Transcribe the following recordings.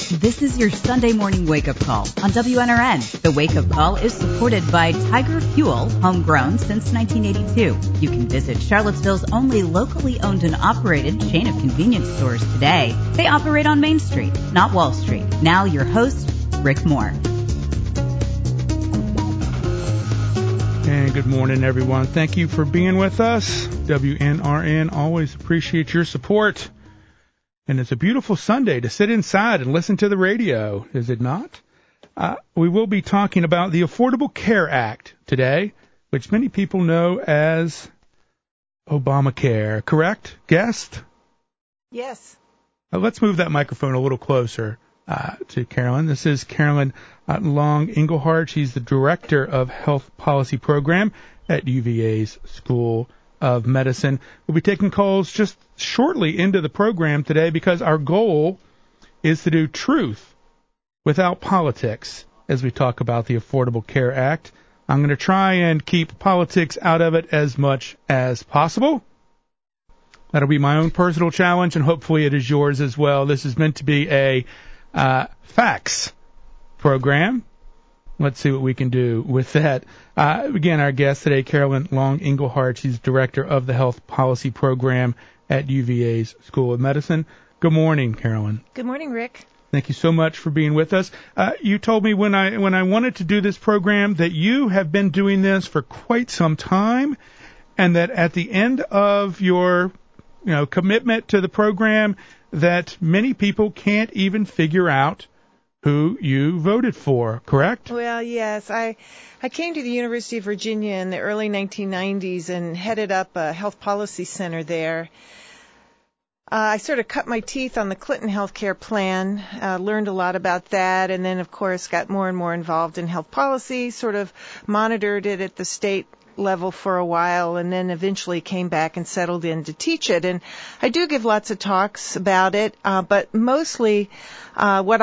This is your Sunday morning wake-up call on WNRN. The wake-up call is supported by Tiger Fuel, homegrown since 1982. You can visit Charlottesville's only locally owned and operated chain of convenience stores today. They operate on Main Street, not Wall Street. Now your host, Rick Moore. And good morning, everyone. Thank you for being with us. WNRN always appreciate your support. And it's a beautiful Sunday to sit inside and listen to the radio, is it not? We will be talking about the Affordable Care Act today, which many people know as Obamacare. Correct, guest? Yes. Let's move that microphone a little closer to Carolyn. This is Carolyn Long Engelhardt. She's the Director of Health Policy Program at UVA's School of Medicine. We'll be taking calls just shortly into the program today because our goal is to do truth without politics as we talk about the Affordable Care Act. I'm going to try and keep politics out of it as much as possible. That'll be my own personal challenge, and hopefully it is yours as well. This is meant to be a facts program. Let's see what we can do with that. Again, our guest today, Carolyn Long Engelhardt. She's Director of the Health Policy Program at UVA's School of Medicine. Good morning, Carolyn. Good morning, Rick. Thank you so much for being with us. You told me when I wanted to do this program that you have been doing this for quite some time, and that at the end of your commitment to the program, that many people can't even figure out who you voted for, correct? Well, yes. I came to the University of Virginia in the early 1990s and headed up a health policy center there. I sort of cut my teeth on the Clinton healthcare plan, learned a lot about that, and then, of course, got more and more involved in health policy, sort of monitored it at the state level for a while, and then eventually came back and settled in to teach it. And I do give lots of talks about it, but mostly what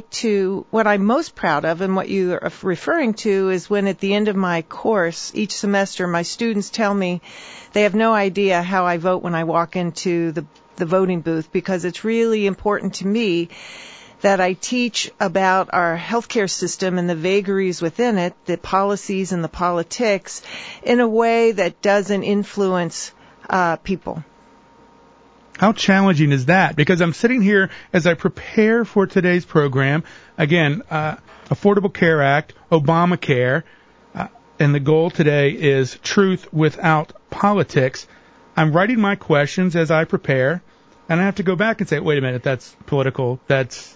I'm most proud of and what you are referring to is when at the end of my course each semester my students tell me they have no idea how I vote when I walk into the voting booth, because it's really important to me that I teach about our healthcare system and the vagaries within it, the policies and the politics, in a way that doesn't influence people. How challenging is that? Because I'm sitting here as I prepare for today's program. Again, Affordable Care Act, Obamacare, and the goal today is truth without politics. I'm writing my questions as I prepare, and I have to go back and say, wait a minute, that's political. That's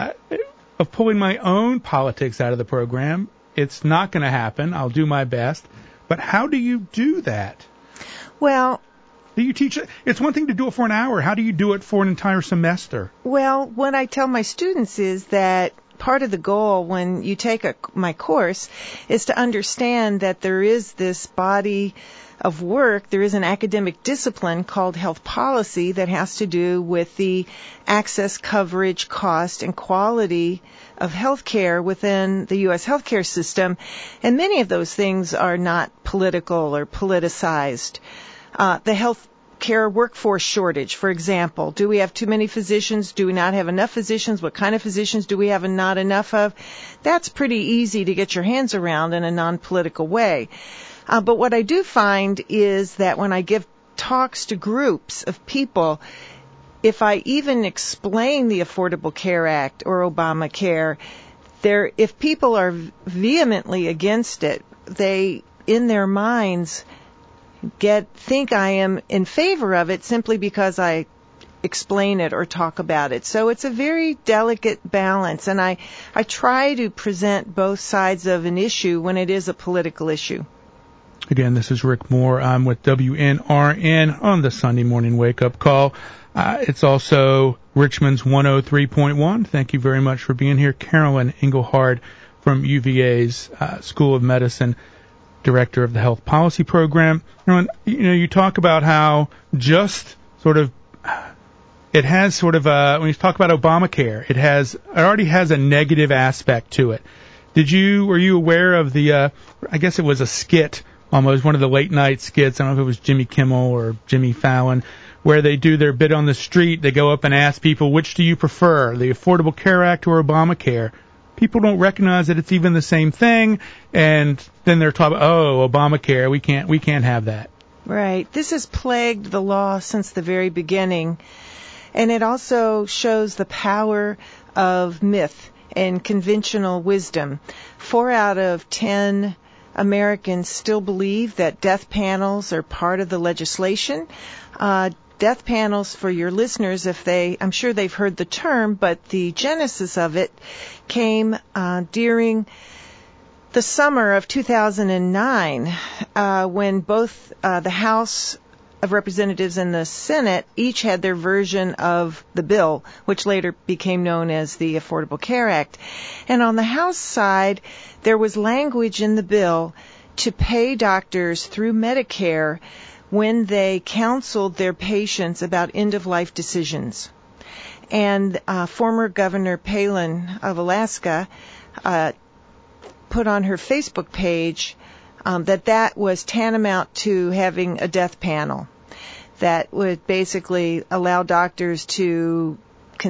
of pulling my own politics out of the program. It's not going to happen. I'll do my best. But how do you do that? Well, do you teach it? It's one thing to do it for an hour. How do you do it for an entire semester? Well, what I tell my students is that part of the goal when you take my course is to understand that there is this body of work, there is an academic discipline called health policy that has to do with the access, coverage, cost, and quality of health care within the U.S. healthcare system. And many of those things are not political or politicized. The health care workforce shortage, for example. Do we have too many physicians? Do we not have enough physicians? What kind of physicians do we have and not enough of? That's pretty easy to get your hands around in a non-political way. But what I do find is that when I give talks to groups of people, if I even explain the Affordable Care Act or Obamacare, if people are vehemently against it, they, in their minds, think I am in favor of it simply because I explain it or talk about it. So it's a very delicate balance, and I try to present both sides of an issue when it is a political issue. Again, this is Rick Moore. I'm with WNRN on the Sunday morning wake-up call. It's also Richmond's 103.1. Thank you very much for being here. Carolyn Engelhardt from UVA's School of Medicine, Director of the Health Policy Program. You talk about how just sort of it has sort of when you talk about Obamacare, it already has a negative aspect to it. Were you aware of the I guess it was a skit, almost one of the late night skits, I don't know if it was Jimmy Kimmel or Jimmy Fallon, where they do their bid on the street. They go up and ask people, which do you prefer, the Affordable Care Act or Obamacare? People don't recognize that it's even the same thing, and then they're talking, Obamacare, we can't have that. Right. This has plagued the law since the very beginning, and it also shows the power of myth and conventional wisdom. 4 out of 10 Americans still believe that death panels are part of the legislation. Death panels, for your listeners, I'm sure they've heard the term, but the genesis of it came during the summer of 2009, when both the House of Representatives and the Senate each had their version of the bill, which later became known as the Affordable Care Act. And on the House side, there was language in the bill to pay doctors through Medicare when they counseled their patients about end-of-life decisions. And former Governor Palin of Alaska put on her Facebook page that was tantamount to having a death panel that would basically allow doctors to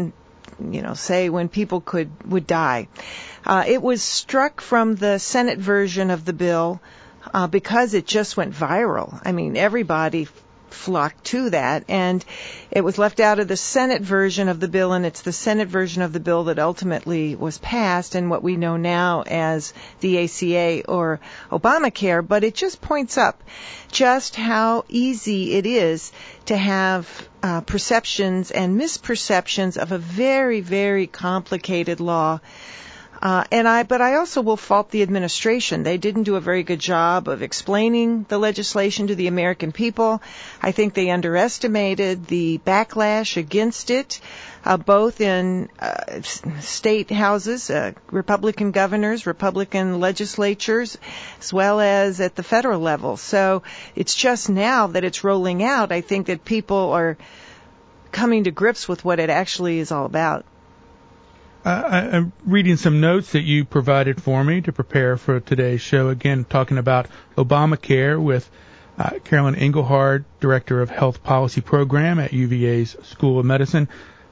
say when people would die. It was struck from the Senate version of the bill because it just went viral. I mean, everybody flocked to that, and it was left out of the Senate version of the bill, and it's the Senate version of the bill that ultimately was passed and what we know now as the ACA or Obamacare. But it just points up just how easy it is to have perceptions and misperceptions of a very, very complicated law. But I also will fault the administration. They didn't do a very good job of explaining the legislation to the American people. I think they underestimated the backlash against it, both in state houses, Republican governors, Republican legislatures, as well as at the federal level. So it's just now that it's rolling out, I think that people are coming to grips with what it actually is all about. I'm reading some notes that you provided for me to prepare for today's show. Again, talking about Obamacare with Carolyn Engelhard, Director of Health Policy Program at UVA's School of Medicine.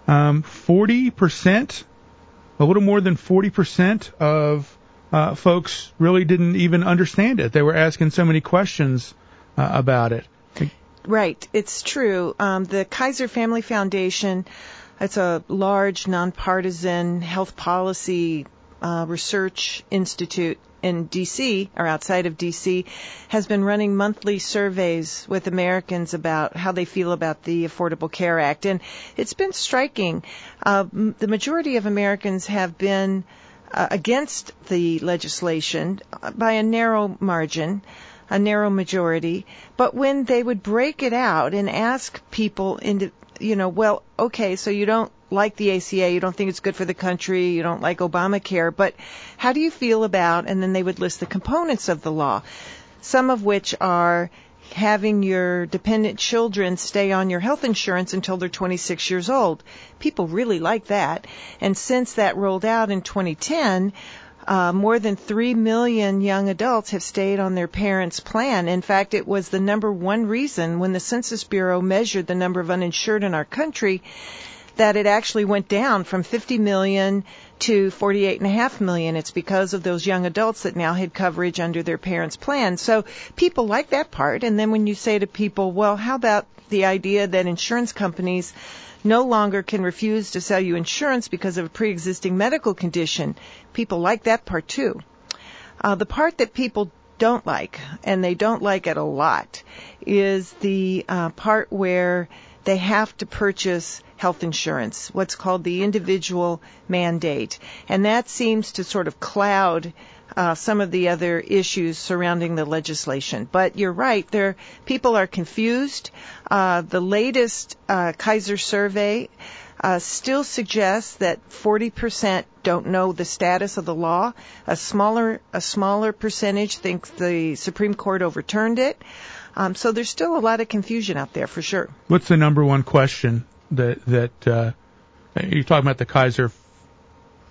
40%, a little more than 40% of folks really didn't even understand it. They were asking so many questions about it. Right, it's true. The Kaiser Family Foundation, it's a large, nonpartisan health policy research institute in D.C., or outside of D.C., has been running monthly surveys with Americans about how they feel about the Affordable Care Act. And it's been striking. The majority of Americans have been against the legislation by a narrow margin, a narrow majority. But when they would break it out and ask people okay, so you don't like the ACA, you don't think it's good for the country, you don't like Obamacare, but how do you feel about, and then they would list the components of the law, some of which are having your dependent children stay on your health insurance until they're 26 years old. People really like that. And since that rolled out in 2010, more than 3 million young adults have stayed on their parents' plan. In fact, it was the number one reason when the Census Bureau measured the number of uninsured in our country that it actually went down from 50 million to 48.5 million. It's because of those young adults that now had coverage under their parents' plan. So people like that part. And then when you say to people, well, how about the idea that insurance companies no longer can refuse to sell you insurance because of a pre-existing medical condition? People like that part too. The part that people don't like, and they don't like it a lot, is the part where they have to purchase health insurance, what's called the individual mandate. And that seems to sort of cloud some of the other issues surrounding the legislation. But you're right, people are confused. The latest Kaiser survey still suggests that 40% don't know the status of the law. A smaller percentage thinks the Supreme Court overturned it. So there's still a lot of confusion out there for sure. What's the number one question that you're talking about the Kaiser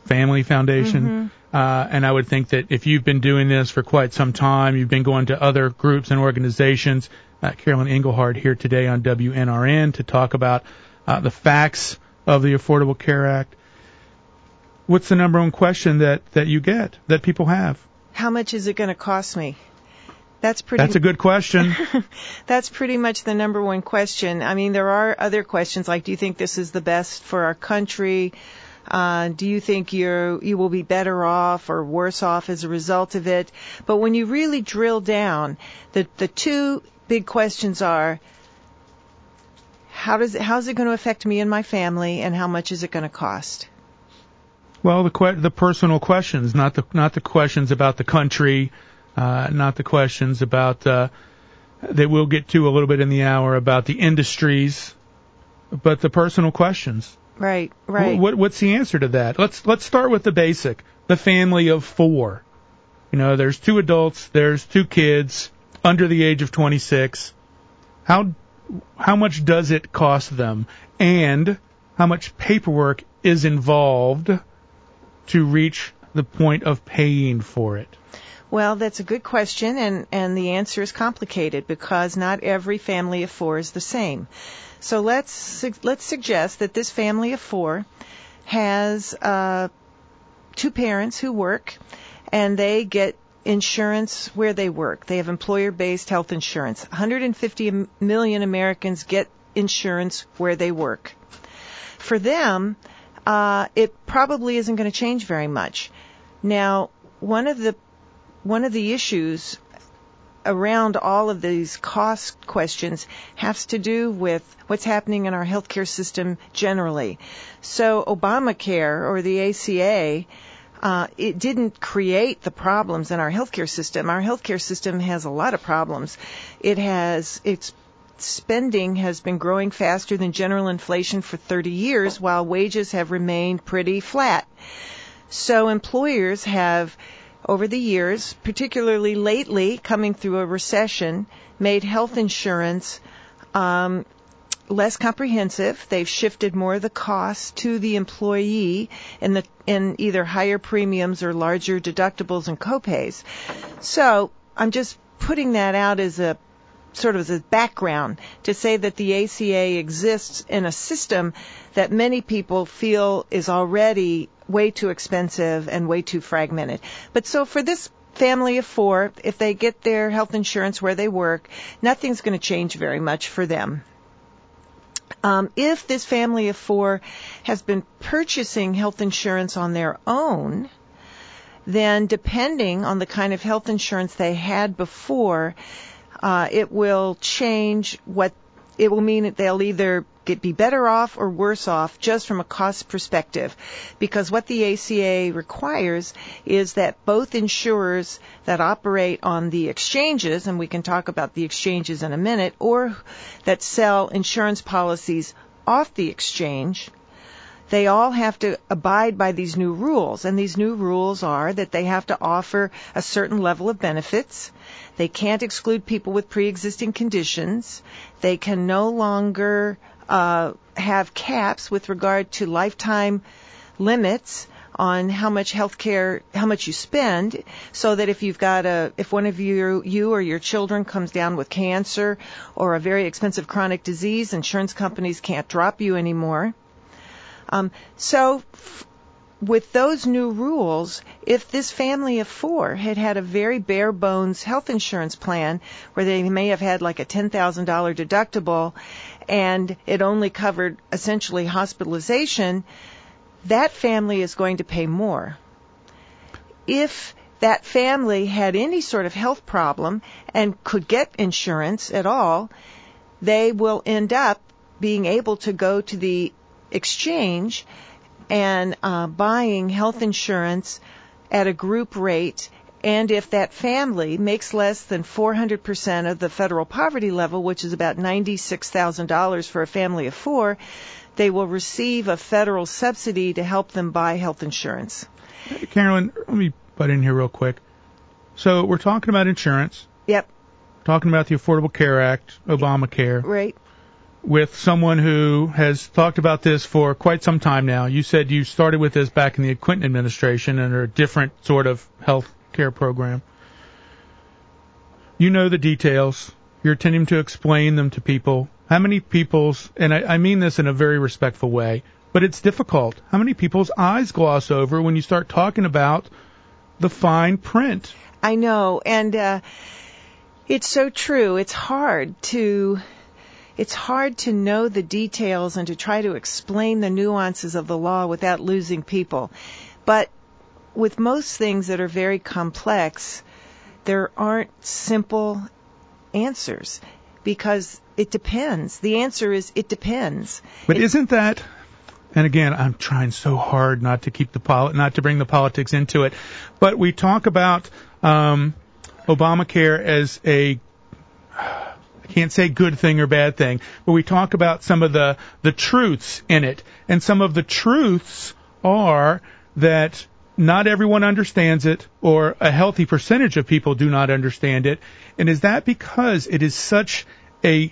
Family Foundation. And I would think that if you've been doing this for quite some time, you've been going to other groups and organizations. Carolyn Engelhardt here today on WNRN to talk about the facts of the Affordable Care Act. What's the number one question that you get, that people have? How much is it going to cost me? That's a good question. That's pretty much the number one question. I mean, there are other questions like, do you think this is the best for our country? Do you think you will be better off or worse off as a result of it? But when you really drill down, the two big questions are, how's it going to affect me and my family, and how much is it going to cost? Well, the personal questions, not the questions about the country, not the questions about that we'll get to a little bit in the hour about the industries, but the personal questions. Right. What's the answer to that? Let's start with the basic. The family of 4. There's 2 adults, there's 2 kids under the age of 26. How much does it cost them, and how much paperwork is involved to reach the point of paying for it? Well, that's a good question, and the answer is complicated because not every family of 4 is the same. So let's suggest that this family of 4 has 2 parents who work, and they get insurance where they work. They have employer-based health insurance. 150 million Americans get insurance where they work. For them, it probably isn't going to change very much. Now, one of the issues around all of these cost questions has to do with what's happening in our healthcare system generally. So Obamacare, or the ACA, it didn't create the problems in our healthcare system. Our healthcare system has a lot of problems. Its spending has been growing faster than general inflation for 30 years, while wages have remained pretty flat. So employers have, over the years, particularly lately, coming through a recession, made health insurance less comprehensive. They've shifted more of the cost to the employee in either higher premiums or larger deductibles and copays. So I'm just putting that out as a sort of as a background to say that the ACA exists in a system that many people feel is already way too expensive and way too fragmented. But so for this family of 4, if they get their health insurance where they work, nothing's going to change very much for them. If this family of 4 has been purchasing health insurance on their own, then depending on the kind of health insurance they had before, it will change it will mean that they'll either be better off or worse off just from a cost perspective, because what the ACA requires is that both insurers that operate on the exchanges, and we can talk about the exchanges in a minute, or that sell insurance policies off the exchange, they all have to abide by these new rules. And these new rules are that they have to offer a certain level of benefits. They can't exclude people with pre-existing conditions. They can no longer have caps with regard to lifetime limits on how much you spend, so that if one of you or your children comes down with cancer or a very expensive chronic disease, insurance companies can't drop you anymore. With those new rules, if this family of 4 had a very bare bones health insurance plan where they may have had like a $10,000 deductible and it only covered essentially hospitalization, that family is going to pay more. If that family had any sort of health problem and could get insurance at all, they will end up being able to go to the exchange and buying health insurance at a group rate. And if that family makes less than 400% of the federal poverty level, which is about $96,000 for a family of 4, they will receive a federal subsidy to help them buy health insurance. Carolyn, let me butt in here real quick. So we're talking about insurance. Yep. Talking about the Affordable Care Act, Obamacare. Right. with someone who has talked about this for quite some time now. You said you started with this back in the Clinton administration under a different sort of health care program. You know the details. You're attempting to explain them to people. How many people's, and I mean this in a very respectful way, but it's difficult. How many people's eyes gloss over when you start talking about the fine print? I know, and it's so true. It's hard to know the details and to try to explain the nuances of the law without losing people. But with most things that are very complex, there aren't simple answers because it depends. The answer is it depends. But isn't that, and again, I'm trying so hard not to bring the politics into it, but we talk about Obamacare as I can't say good thing or bad thing, but we talk about some of the truths in it. And some of the truths are that not everyone understands it, or a healthy percentage of people do not understand it. And is that because it is such the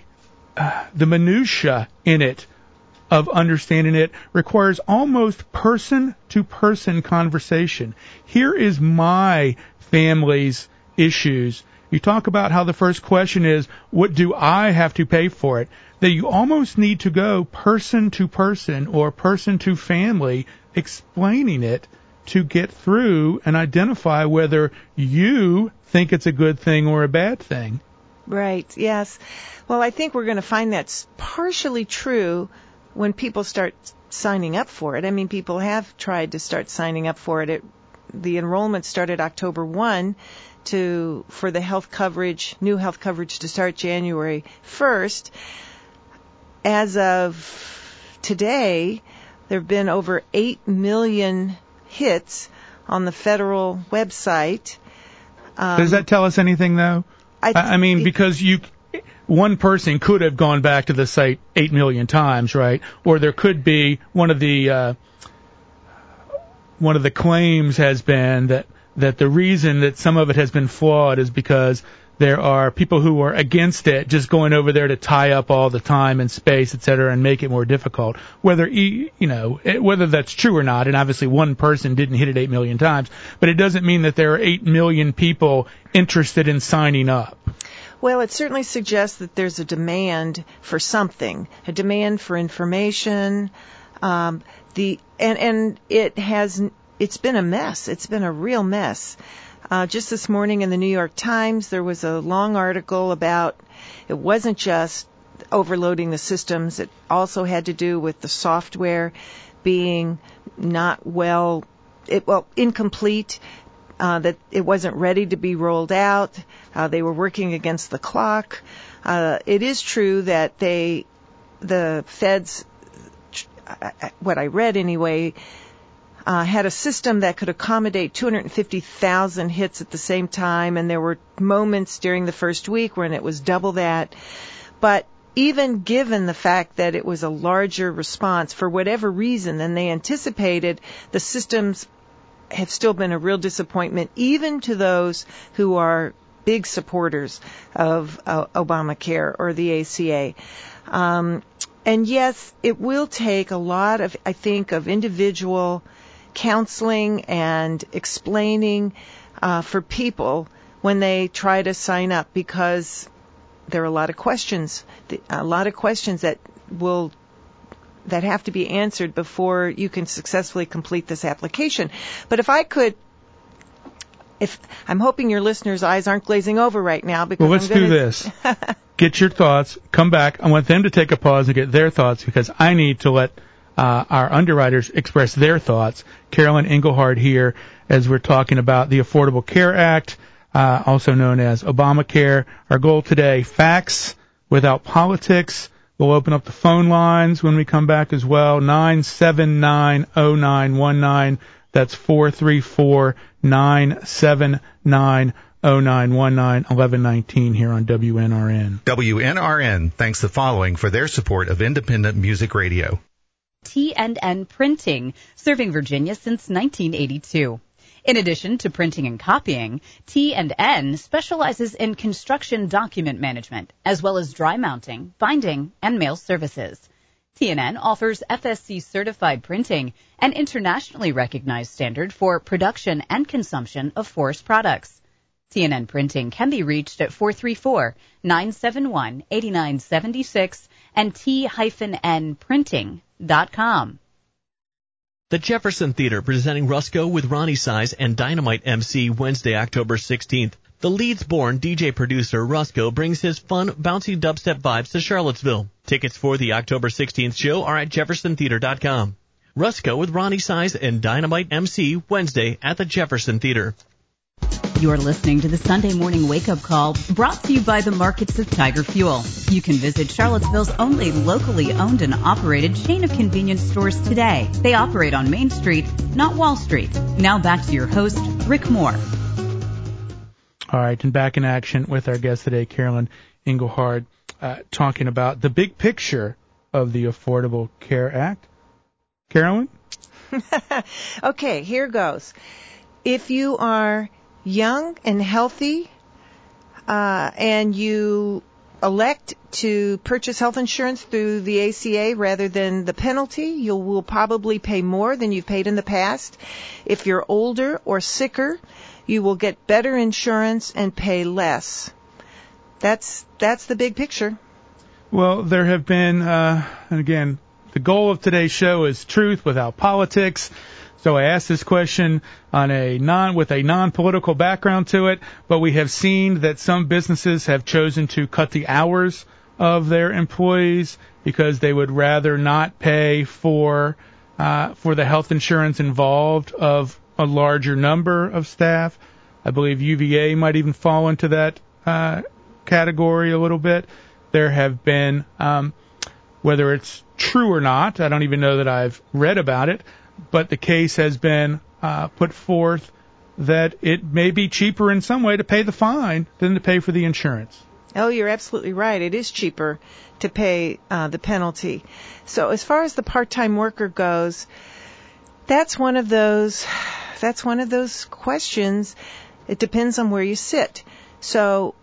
minutia in it of understanding it requires almost person-to-person conversation. Here is my family's issues. You talk about how the first question is, what do I have to pay for it? That you almost need to go person to person or person to family explaining it to get through and identify whether you think it's a good thing or a bad thing. Right, yes. Well, I think we're going to find that's partially true when people start signing up for it. I mean, people have tried to start signing up for it. The enrollment started October 1 for the health coverage, new health coverage to start January 1st. As of today, there have been over 8 million hits on the federal website. Does that tell us anything, though? I mean, because one person could have gone back to the site 8 million times, right? Or there could be one of the claims has been that the reason that some of it has been flawed is because there are people who are against it just going over there to tie up all the time and space, et cetera, and make it more difficult. Whether that's true or not, and obviously one person didn't hit it 8 million times, but it doesn't mean that there are 8 million people interested in signing up. Well, it certainly suggests that there's a demand for something, a demand for information. It's been a mess. It's been a real mess. Just this morning in the New York Times, there was a long article about it wasn't just overloading the systems. It also had to do with the software being incomplete, that it wasn't ready to be rolled out. They were working against the clock. It is true that the feds, what I read anyway, had a system that could accommodate 250,000 hits at the same time, and there were moments during the first week when it was double that. But even given the fact that it was a larger response, for whatever reason than they anticipated, the systems have still been a real disappointment, even to those who are big supporters of Obamacare or the ACA. And yes, it will take a lot of, I think, of individual counseling and explaining for people when they try to sign up, because there are a lot of questions that have to be answered before you can successfully complete this application. But I'm hoping your listeners' eyes aren't glazing over right now, because let's do this. Get your thoughts. Come back. I want them to take a pause and get their thoughts, because I need to let our underwriters express their thoughts. Carolyn Engelhardt here as we're talking about the Affordable Care Act, also known as Obamacare. Our goal today, facts without politics. We'll open up the phone lines when we come back as well, 979-0919. That's 434-979-0919, 1119 here on WNRN. WNRN thanks the following for their support of independent music radio. T&N Printing, serving Virginia since 1982. In addition to printing and copying, T&N specializes in construction document management, as well as dry mounting, binding, and mail services. T&N offers FSC-certified printing, an internationally recognized standard for production and consumption of forest products. T&N Printing can be reached at 434-971-8976 and t-nprinting.com. The Jefferson Theater presenting Rusko with Ronnie Size and Dynamite MC Wednesday, October 16th. The Leeds-born DJ-producer Rusko brings his fun, bouncy dubstep vibes to Charlottesville. Tickets for the October 16th show are at jeffersontheater.com. Rusko with Ronnie Size and Dynamite MC Wednesday at the Jefferson Theater. You're listening to the Sunday Morning Wake-Up Call, brought to you by the markets of Tiger Fuel. You can visit Charlottesville's only locally owned and operated chain of convenience stores today. They operate on Main Street, not Wall Street. Now back to your host, Rick Moore. All right, and back in action with our guest today, Carolyn Engelhard, talking about the big picture of the Affordable Care Act. Carolyn? Okay, here goes. If you are young and healthy, and you elect to purchase health insurance through the ACA rather than the penalty, you will probably pay more than you've paid in the past. If you're older or sicker, you will get better insurance and pay less. That's the big picture. Well, there have been, and again, the goal of today's show is truth without politics. So I asked this question with a non-political background to it, but we have seen that some businesses have chosen to cut the hours of their employees because they would rather not pay for the health insurance involved of a larger number of staff. I believe UVA might even fall into that category a little bit. There have been, whether it's true or not, I don't even know that I've read about it, but the case has been put forth that it may be cheaper in some way to pay the fine than to pay for the insurance. Oh, you're absolutely right. It is cheaper to pay the penalty. So as far as the part-time worker goes, that's one of those questions. It depends on where you sit. So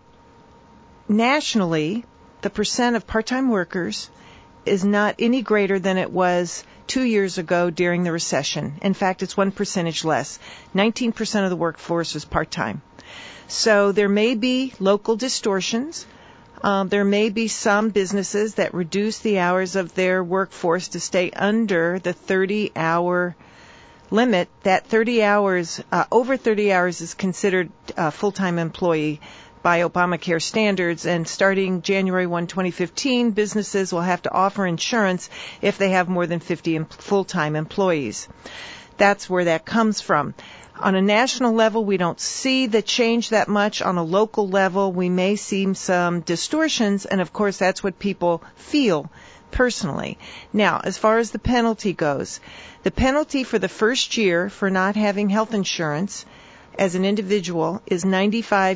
nationally, the percent of part-time workers is not any greater than it was 2 years ago during the recession. In fact, it's 1% less. 19% of the workforce is part-time. So there may be local distortions. There may be some businesses that reduce the hours of their workforce to stay under the 30-hour limit. That 30 hours, over 30 hours is considered a full-time employee by Obamacare standards, and starting January 1, 2015, businesses will have to offer insurance if they have more than 50 full-time employees. That's where that comes from. On a national level, we don't see the change that much. On a local level, we may see some distortions, and of course that's what people feel personally. Now, as far as the penalty goes, the penalty for the first year for not having health insurance as an individual is $95.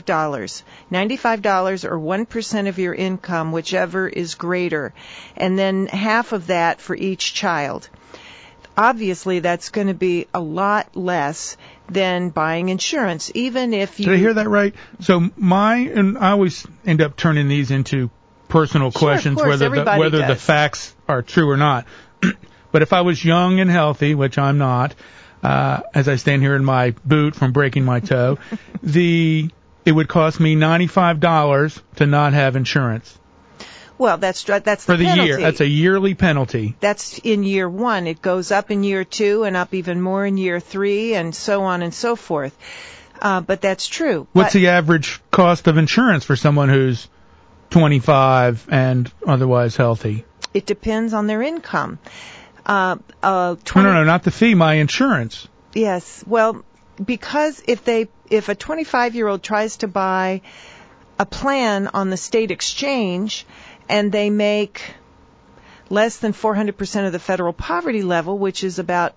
$95 or 1% of your income, whichever is greater, and then half of that for each child. Obviously, that's going to be a lot less than buying insurance, even if you... Did I hear that right? So and I always end up turning these into personal questions, whether the facts are true or not. But if I was young and healthy, which I'm not, as I stand here in my boot from breaking my toe, it would cost me $95 to not have insurance. Well, that's for the penalty. Year. That's a yearly penalty. That's in year one. It goes up in year two and up even more in year three, and so on and so forth. But that's true. What's the average cost of insurance for someone who's 25 and otherwise healthy? It depends on their income. No, not the fee, my insurance. Yes, well, because if a 25-year-old tries to buy a plan on the state exchange and they make less than 400% of the federal poverty level, which is about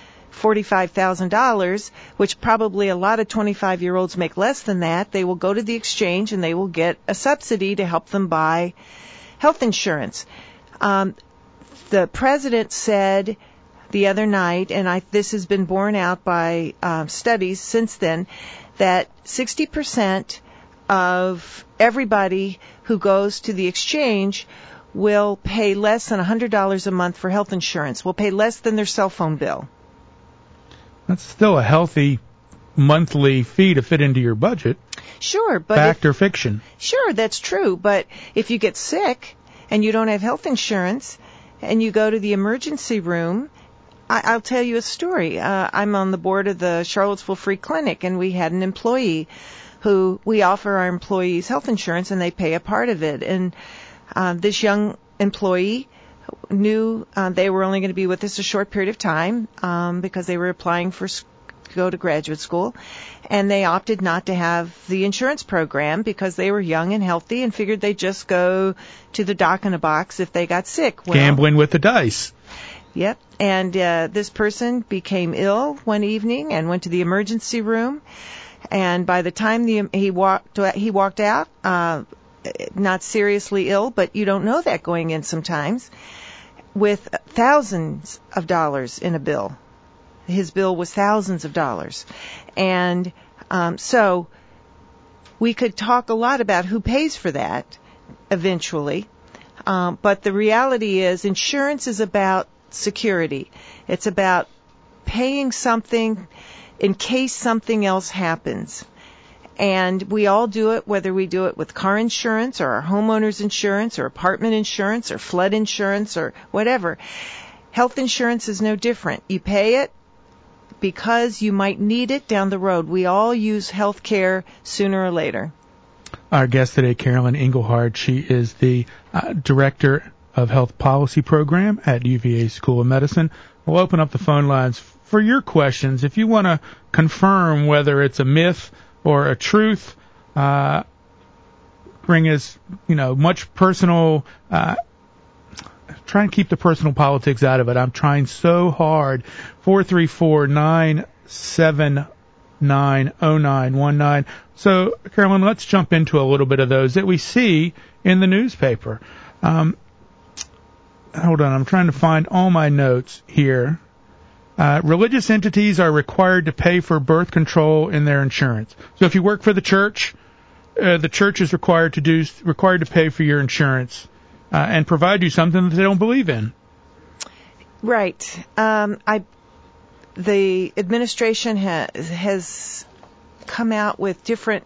$45,000, which probably a lot of 25-year-olds make less than that, they will go to the exchange and they will get a subsidy to help them buy health insurance. The president said the other night, and this has been borne out by studies since then, that 60% of everybody who goes to the exchange will pay less than $100 a month for health insurance, will pay less than their cell phone bill. That's still a healthy monthly fee to fit into your budget. Sure, but fact or fiction? Sure, that's true, but if you get sick and you don't have health insurance and you go to the emergency room, I'll tell you a story. I'm on the board of the Charlottesville Free Clinic, and we had an employee who we offer our employees health insurance, and they pay a part of it. And this young employee knew they were only going to be with us a short period of time because they were applying to go to graduate school, and they opted not to have the insurance program because they were young and healthy and figured they'd just go to the doc in a box if they got sick. Well, gambling with the dice. Yep. And this person became ill one evening and went to the emergency room. And by the time he walked out, not seriously ill, but you don't know that going in sometimes, with thousands of dollars in a bill. His bill was thousands of dollars. And so we could talk a lot about who pays for that eventually. But the reality is insurance is about security. It's about paying something in case something else happens. And we all do it, whether we do it with car insurance or our homeowner's insurance or apartment insurance or flood insurance or whatever. Health insurance is no different. You pay it because you might need it down the road. We all use health care sooner or later. Our guest today, Carolyn Engelhardt, she is the Director of Health Policy Program at UVA School of Medicine. We'll open up the phone lines for your questions. If you want to confirm whether it's a myth or a truth, bring us, much personal, try and keep the personal politics out of it. I'm trying so hard. 434-979-0919. So, Carolyn, let's jump into a little bit of those that we see in the newspaper. Hold on, I'm trying to find all my notes here. Religious entities are required to pay for birth control in their insurance. So if you work for the church is required to pay for your insurance and provide you something that they don't believe in. Right. The administration has come out with different.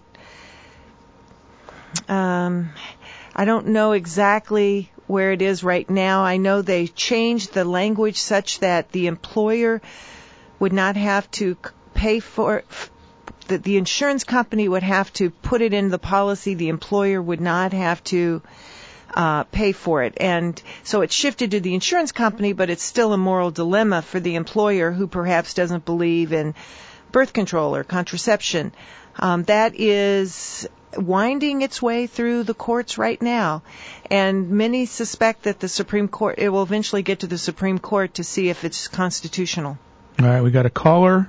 I don't know exactly where it is right now. I know they changed the language such that the employer would not have to pay for that. The insurance company would have to put it in the policy. The employer would not have to pay for it. And so it shifted to the insurance company, but it's still a moral dilemma for the employer who perhaps doesn't believe in birth control or contraception. That is winding its way through the courts right now, and many suspect that the Supreme Court, it will eventually get to the Supreme Court to see if it's constitutional. All right, we got a caller,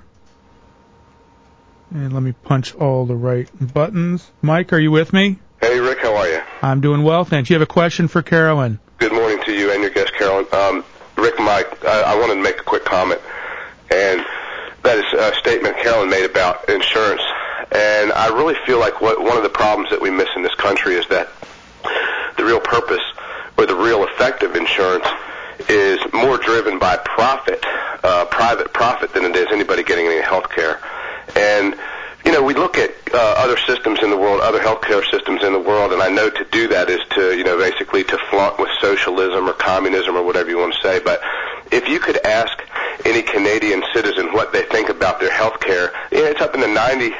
and let me punch all the right buttons. Mike, are you with me? Hey, Rick, how are you? I'm doing well, thanks. You have a question for Carolyn? Good morning to you and your guest, Carolyn. Rick, Mike, I wanted to make a quick comment, and that is a statement Carolyn made about insurance. And I really feel like one of the problems that we miss in this country is that the real purpose or the real effect of insurance is more driven by profit, private profit, than it is anybody getting any health care. And, we look at other systems in the world, other healthcare systems in the world, and I know to do that is to, basically to flaunt with socialism or communism or whatever you want to say. But if you could ask any Canadian citizen what they think about their health care, it's up in the 90%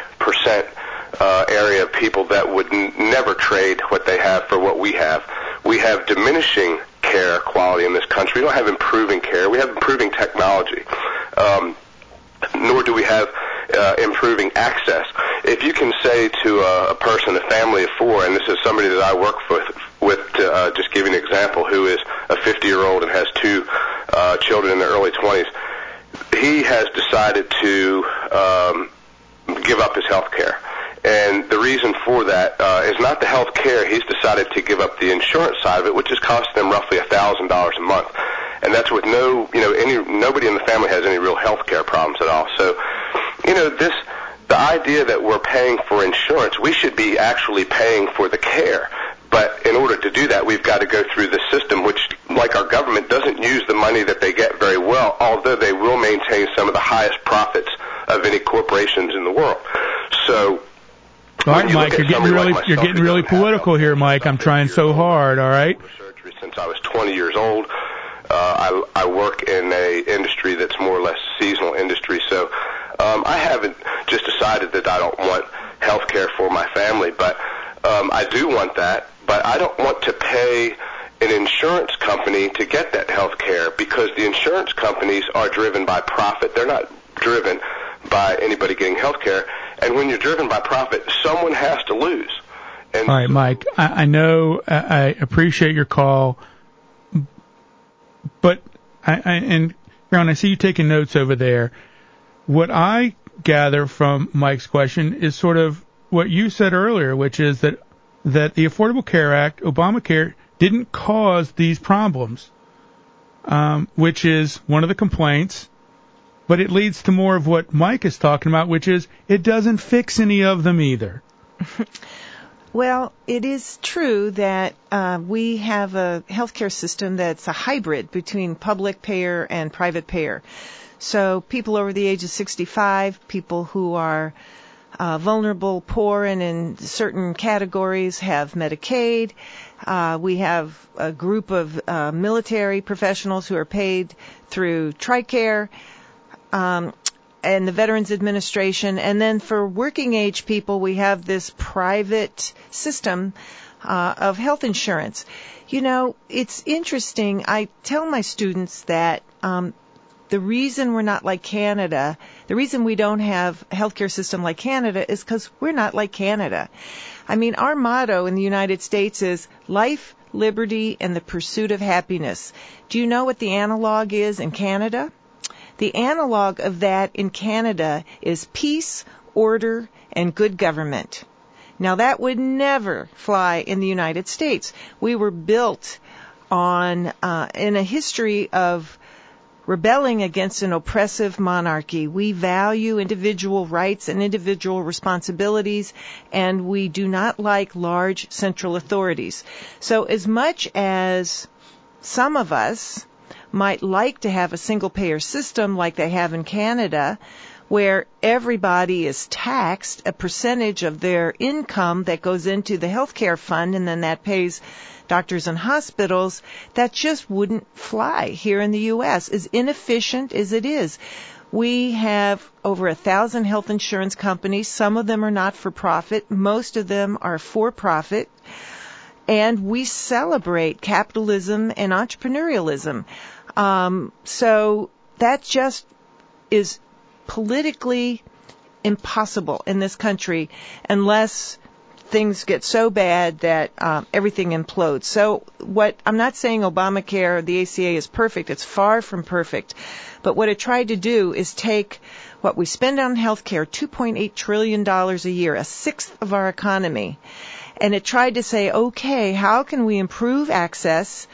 area of people that would never trade what they have for what we have. We have diminishing care quality in this country. We don't have improving care. We have improving technology. Nor do we have improving access. If you can say to a person, a family of four, and this is somebody that I work with to just give you an example, who is a 50-year-old and has two children in their early 20s, he has decided to give up his health care. And the reason for that is not the health care. He's decided to give up the insurance side of it, which is costing him roughly $1,000 a month. and that's with nobody in the family has any real health care problems at all. So, the idea that we're paying for insurance, we should be actually paying for the care. But in order to do that, we've got to go through the system, which, like our government, doesn't use the money that they get very well, although they will maintain some of the highest profits of any corporations in the world. So, all right, Mike, you're getting really political here, Mike. I'm trying so hard. All right. Since I was 20 years old, I work in a industry that's more or less seasonal industry. So I haven't just decided that I don't want health care for my family, but I do want that. But I don't want to pay an insurance company to get that health care, because the insurance companies are driven by profit. They're not driven by anybody getting health care. And when you're driven by profit, someone has to lose. And all right, Mike, I know I appreciate your call, but and Carolyn, I see you taking notes over there. What I gather from Mike's question is sort of what you said earlier, which is that the Affordable Care Act, Obamacare, didn't cause these problems, which is one of the complaints. But it leads to more of what Mike is talking about, which is it doesn't fix any of them either. Well, it is true that we have a healthcare system that's a hybrid between public payer and private payer. So people over the age of 65, people who are vulnerable, poor, and in certain categories have Medicaid. We have a group of military professionals who are paid through TRICARE. And the Veterans Administration. And then for working age people, we have this private system of health insurance. It's interesting. I tell my students that the reason we're not like Canada, the reason we don't have a healthcare system like Canada is because we're not like Canada. I mean, our motto in the United States is life, liberty, and the pursuit of happiness. Do you know what the analog is in Canada? The analog of that in Canada is peace, order, and good government. Now, that would never fly in the United States. We were built on in a history of rebelling against an oppressive monarchy. We value individual rights and individual responsibilities, and we do not like large central authorities. So as much as some of us might like to have a single-payer system like they have in Canada, where everybody is taxed a percentage of their income that goes into the healthcare fund, and then that pays doctors and hospitals, that just wouldn't fly here in the U.S., as inefficient as it is. We have over 1,000 health insurance companies. Some of them are not-for-profit. Most of them are for-profit. And we celebrate capitalism and entrepreneurialism. So that just is politically impossible in this country unless things get so bad that everything implodes. So I'm not saying Obamacare or the ACA is perfect. It's far from perfect. But what it tried to do is take what we spend on healthcare, $2.8 trillion a year, a sixth of our economy, and it tried to say, okay, how can we improve access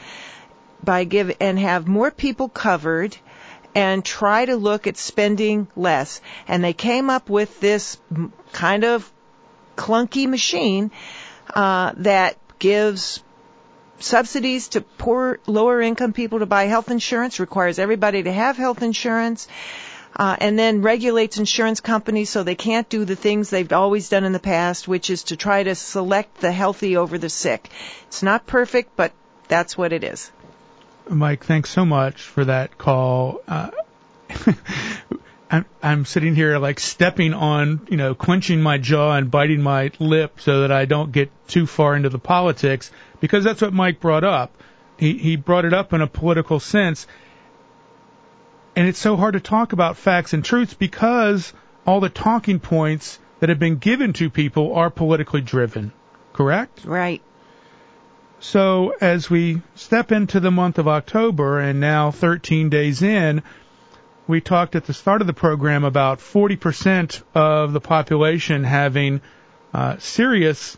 and have more people covered and try to look at spending less. And they came up with this kind of clunky machine that gives subsidies to poor, lower-income people to buy health insurance, requires everybody to have health insurance, and then regulates insurance companies so they can't do the things they've always done in the past, which is to try to select the healthy over the sick. It's not perfect, but that's what it is. Mike, thanks so much for that call. I'm sitting here like stepping on, clenching my jaw and biting my lip so that I don't get too far into the politics, because that's what Mike brought up. He brought it up in a political sense. And it's so hard to talk about facts and truths because all the talking points that have been given to people are politically driven. Correct? Right. So as we step into the month of October, and now 13 days in, we talked at the start of the program about 40% of the population having serious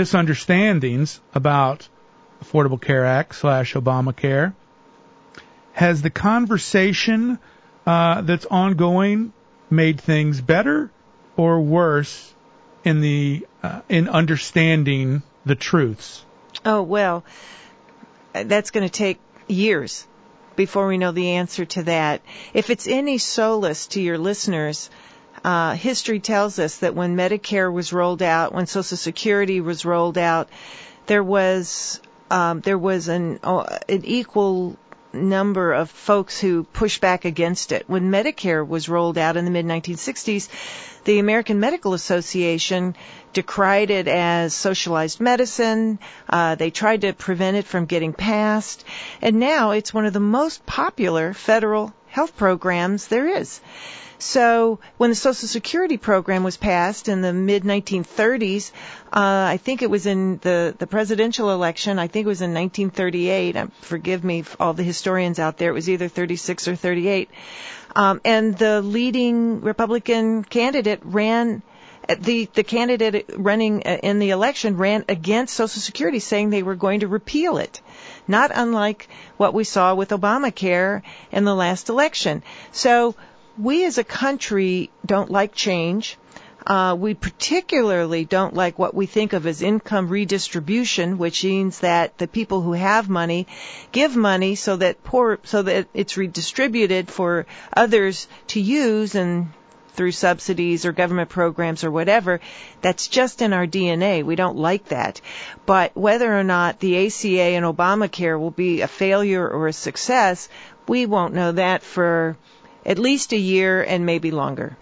misunderstandings about Affordable Care Act / Obamacare. Has the conversation that's ongoing made things better or worse in understanding the truths? Oh, well, that's going to take years before we know the answer to that. If it's any solace to your listeners, history tells us that when Medicare was rolled out, when Social Security was rolled out, there was an equal number of folks who pushed back against it. When Medicare was rolled out in the mid-1960s, the American Medical Association decried it as socialized medicine. They tried to prevent it from getting passed. And now it's one of the most popular federal health programs there is. So when the Social Security program was passed in the mid-1930s, I think it was in the presidential election, I think it was in 1938. Forgive me, all the historians out there, it was either 36 or 38. And the leading Republican candidate the candidate running in the election ran against Social Security, saying they were going to repeal it. Not unlike what we saw with Obamacare in the last election. So we as a country don't like change. We particularly don't like what we think of as income redistribution, which means that the people who have money give money so that it's redistributed for others to use and through subsidies or government programs or whatever. That's just in our DNA. We don't like that. But whether or not the ACA and Obamacare will be a failure or a success, we won't know that for at least a year and maybe longer.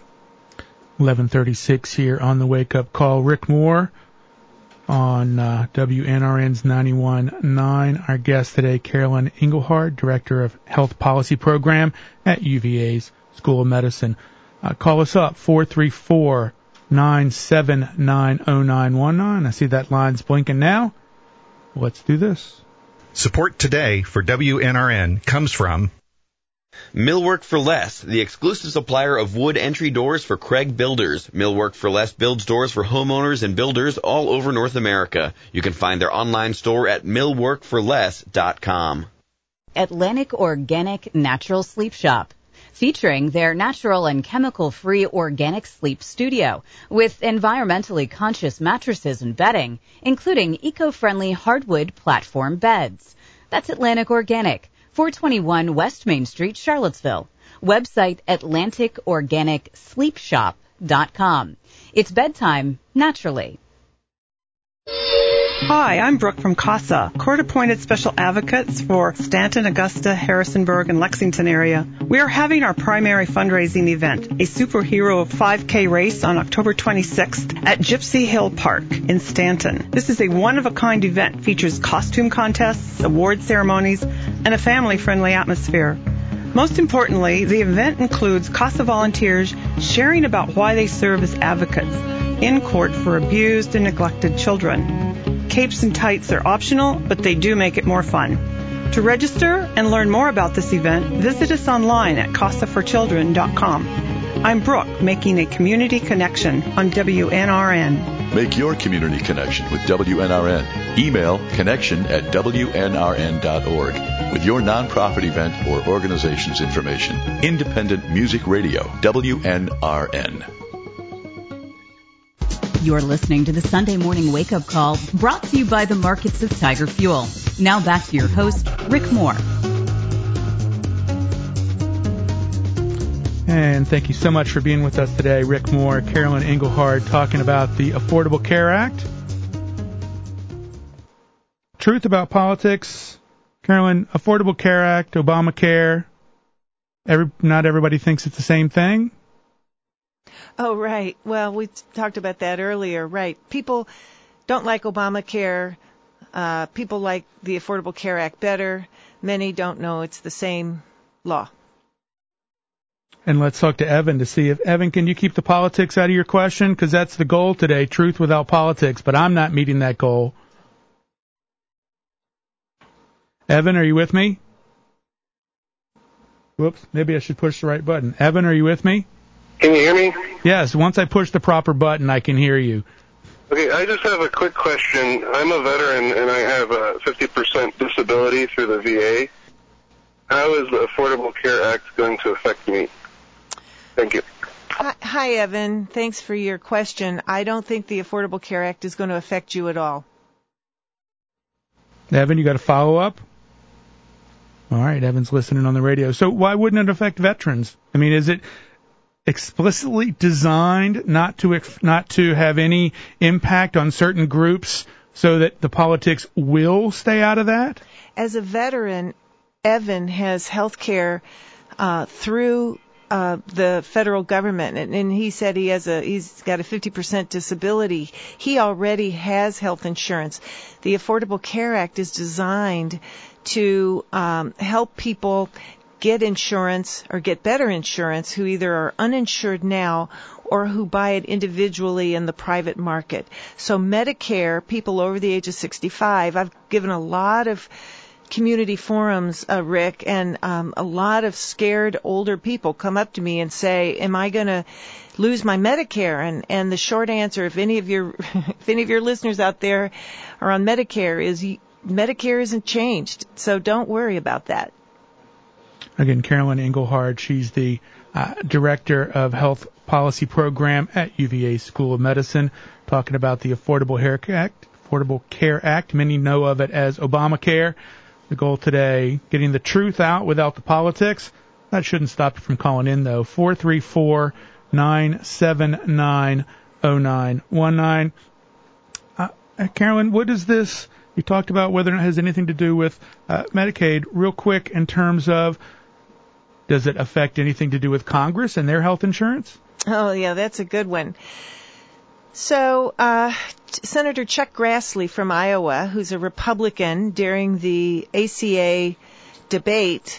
11:36 here on the Wake Up Call. Rick Moore on WNRN's 91.9. Our guest today, Carolyn Engelhardt, Director of Health Policy Program at UVA's School of Medicine. Call us up, 434-979-0919. I see that line's blinking now. Let's do this. Support today for WNRN comes from Millwork for Less, the exclusive supplier of wood entry doors for Craig Builders. Millwork for Less builds doors for homeowners and builders all over North America. You can find their online store at millworkforless.com. Atlantic Organic Natural Sleep Shop, featuring their natural and chemical-free organic sleep studio with environmentally conscious mattresses and bedding, including eco-friendly hardwood platform beds. That's Atlantic Organic, 421 West Main Street, Charlottesville. Website AtlanticOrganicSleepShop.com. It's bedtime naturally. Hi, I'm Brooke from CASA, court-appointed special advocates for Stanton, Augusta, Harrisonburg, and Lexington area. We are having our primary fundraising event, a superhero 5K race on October 26th at Gypsy Hill Park in Stanton. This is a one-of-a-kind event, features costume contests, award ceremonies, and a family-friendly atmosphere. Most importantly, the event includes CASA volunteers sharing about why they serve as advocates in court for abused and neglected children. Capes and tights are optional, but they do make it more fun. To register and learn more about this event, visit us online at casaforchildren.com. I'm Brooke, making a community connection on WNRN. Make your community connection with WNRN. Email connection@WNRN.org with your nonprofit event or organization's information. Independent Music Radio, WNRN. You're listening to the Sunday Morning Wake Up Call, brought to you by the markets of Tiger Fuel. Now back to your host, Rick Moore. And thank you so much for being with us today, Rick Moore, Carolyn Engelhardt, talking about the Affordable Care Act. Truth about politics. Carolyn, Affordable Care Act, Obamacare. Not everybody thinks it's the same thing. Oh, right. Well, we talked about that earlier. Right. People don't like Obamacare. People like the Affordable Care Act better. Many don't know it's the same law. And let's talk to Evan to see if, Evan, can you keep the politics out of your question? Because that's the goal today, truth without politics, but I'm not meeting that goal. Evan, are you with me? Whoops, maybe I should push the right button. Evan, are you with me? Can you hear me? Yes, once I push the proper button, I can hear you. Okay, I just have a quick question. I'm a veteran, and I have a 50% disability through the VA. how is the Affordable Care Act going to affect me? Thank you. Hi, Evan. Thanks for your question. I don't think the Affordable Care Act is going to affect you at all. Evan, you got a follow-up? All right, Evan's listening on the radio. So why wouldn't it affect veterans? I mean, is it explicitly designed not to have any impact on certain groups so that the politics will stay out of that? As a veteran, Evan has health care through the federal government, and he said he's got a 50% disability. He already has health insurance. The Affordable Care Act is designed to help people get insurance or get better insurance who either are uninsured now or who buy it individually in the private market. So Medicare, people over the age of 65, I've given a lot of community forums, Rick, and a lot of scared older people come up to me and say, am I going to lose my Medicare? And the short answer, if any of your listeners out there are on Medicare, is Medicare isn't changed. So don't worry about that. Again, Carolyn Engelhard, she's the Director of Health Policy Program at UVA School of Medicine, talking about the Affordable Care Act. Many know of it as Obamacare. The goal today, getting the truth out without the politics. That shouldn't stop you from calling in, though. 434-979-0919. Carolyn, what is this? You talked about whether or not it has anything to do with Medicaid. Real quick, in terms of, does it affect anything to do with Congress and their health insurance? Oh, yeah, that's a good one. So, Senator Chuck Grassley from Iowa, who's a Republican, during the ACA debate,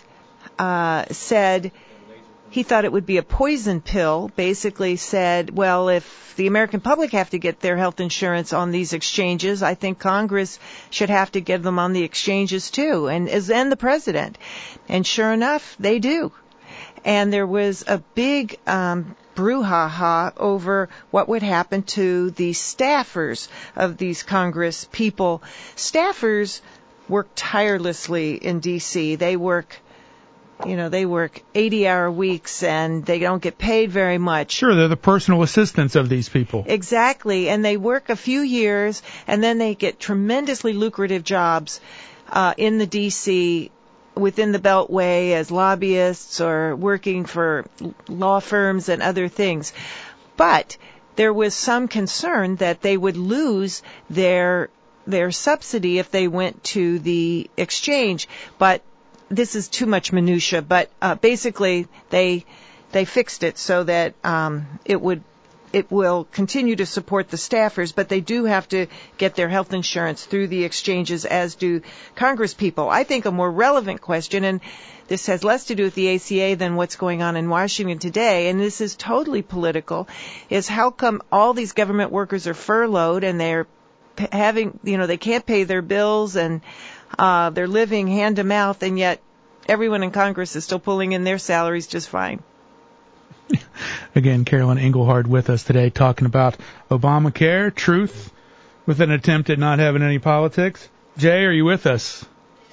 said he thought it would be a poison pill, basically said, well, if the American public have to get their health insurance on these exchanges, I think Congress should have to get them on the exchanges too, and the president. And sure enough, they do. And there was a big brouhaha over what would happen to the staffers of these Congress people. Staffers work tirelessly in D.C. They work 80-hour weeks, and they don't get paid very much. Sure, they're the personal assistants of these people. Exactly, and they work a few years, and then they get tremendously lucrative jobs in the D.C. within the Beltway as lobbyists or working for law firms and other things. But there was some concern that they would lose their subsidy if they went to the exchange. But this is too much minutia. But basically, they fixed it so that it will continue to support the staffers, but they do have to get their health insurance through the exchanges, as do Congress people. I think a more relevant question, and this has less to do with the ACA than what's going on in Washington today, and this is totally political, is how come all these government workers are furloughed and they're they can't pay their bills and they're living hand to mouth, and yet everyone in Congress is still pulling in their salaries just fine. Again, Carolyn Engelhard with us today talking about Obamacare, truth, with an attempt at not having any politics. Jay, are you with us?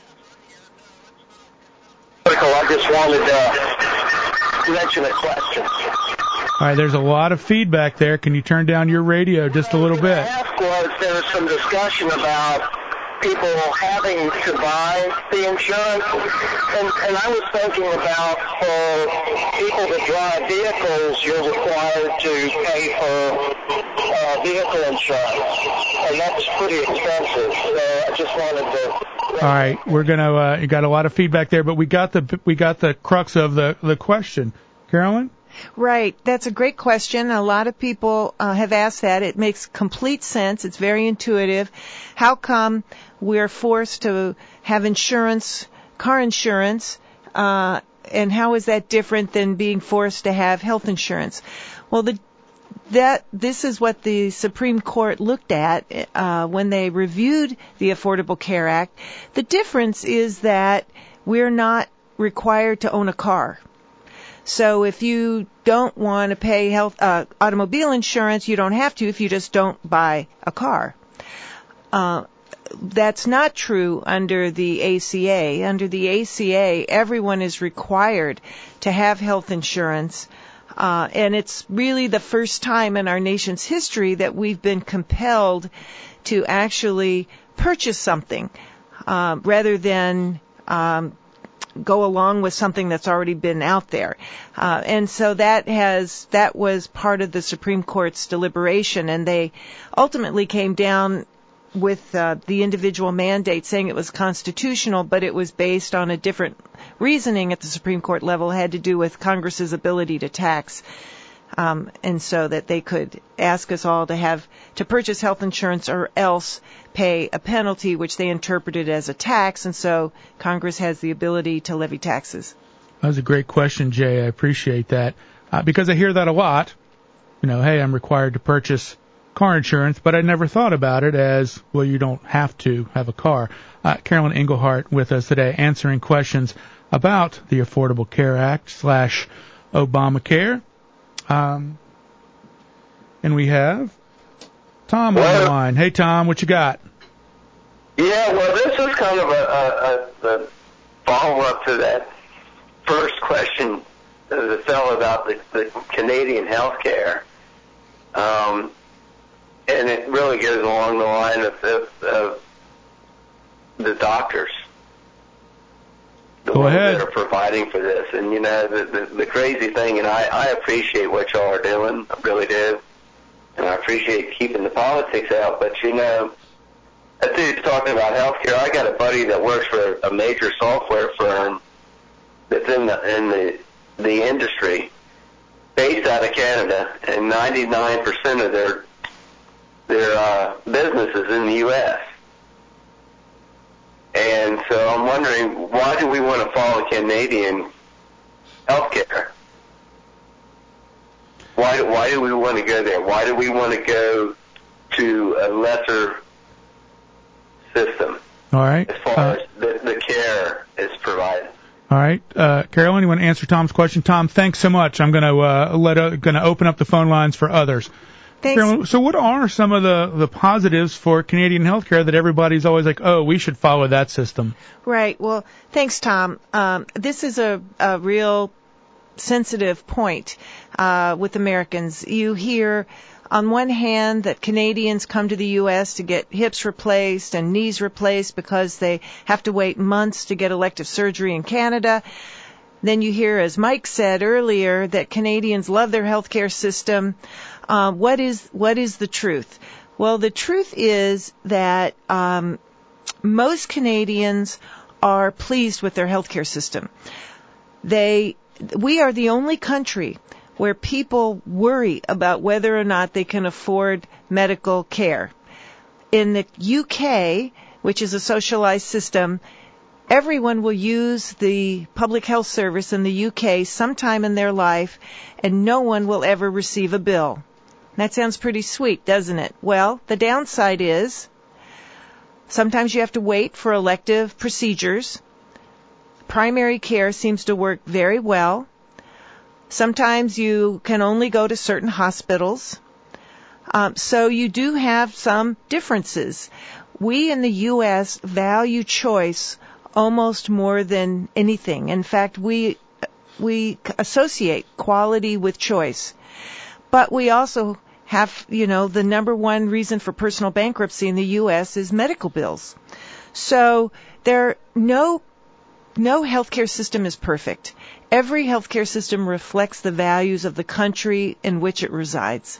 I just wanted to mention a question. All right, there's a lot of feedback there. Can you turn down your radio just a little bit? There was some discussion about people having to buy the insurance, and I was thinking about for people that drive vehicles, you're required to pay for vehicle insurance, and that's pretty expensive. So I just wanted to. All right, we're gonna. You got a lot of feedback there, but we got the crux of the question, Carolyn. Right. That's a great question. A lot of people have asked that. It makes complete sense. It's very intuitive. How come we're forced to have insurance, car insurance, and how is that different than being forced to have health insurance? Well, this is what the Supreme Court looked at when they reviewed the Affordable Care Act. The difference is that we're not required to own a car. So if you don't want to pay automobile insurance, you don't have to if you just don't buy a car. that's not true under the ACA. Under the ACA, everyone is required to have health insurance. And it's really the first time in our nation's history that we've been compelled to actually purchase something rather than go along with something that's already been out there. And so that was part of the Supreme Court's deliberation, and they ultimately came down with the individual mandate saying it was constitutional, but it was based on a different reasoning at the Supreme Court level. It had to do with Congress's ability to tax, and so that they could ask us all to purchase health insurance or else pay a penalty, which they interpreted as a tax, and so Congress has the ability to levy taxes. That was a great question, Jay. I appreciate that, because I hear that a lot. Hey, I'm required to purchase car insurance, but I never thought about it as, well, you don't have to have a car. Carolyn Engelhardt with us today answering questions about the Affordable Care Act / Obamacare. And we have Tom on the line. Hey, Tom, what you got? Yeah, well, this is kind of a follow-up to that first question of the fellow about the Canadian health care. And it really goes along the line of the doctors. Go ahead. That are providing for this. And, the crazy thing, and I appreciate what y'all are doing. I really do. And I appreciate keeping the politics out. But, that dude's talking about healthcare. I got a buddy that works for a major software firm that's in the industry, based out of Canada, and 99% of their businesses in the U.S. And so I'm wondering, why do we want to follow Canadian healthcare? Why do we want to go there? Why do we want to go to a lesser system? All right. As far as the care is provided. All right, Carolyn, you want to answer Tom's question? Tom, thanks so much. I'm going to open up the phone lines for others. Thanks. Carolyn, so what are some of the positives for Canadian healthcare that everybody's always like, oh, we should follow that system? Right. Well, thanks, Tom. This is a real sensitive point with Americans. You hear on one hand that Canadians come to the U.S. to get hips replaced and knees replaced because they have to wait months to get elective surgery in Canada. Then you hear, as Mike said earlier, that Canadians love their healthcare system. What is the truth? Well, the truth is that most Canadians are pleased with their healthcare system. We are the only country where people worry about whether or not they can afford medical care. In the UK, which is a socialized system, everyone will use the public health service in the UK sometime in their life, and no one will ever receive a bill. That sounds pretty sweet, doesn't it? Well, the downside is sometimes you have to wait for elective procedures. Primary care seems to work very well. Sometimes you can only go to certain hospitals. So you do have some differences. We in the U.S. value choice almost more than anything. In fact, we associate quality with choice. But we also have, the number one reason for personal bankruptcy in the U.S. is medical bills. So no healthcare system is perfect. Every healthcare system reflects the values of the country in which it resides.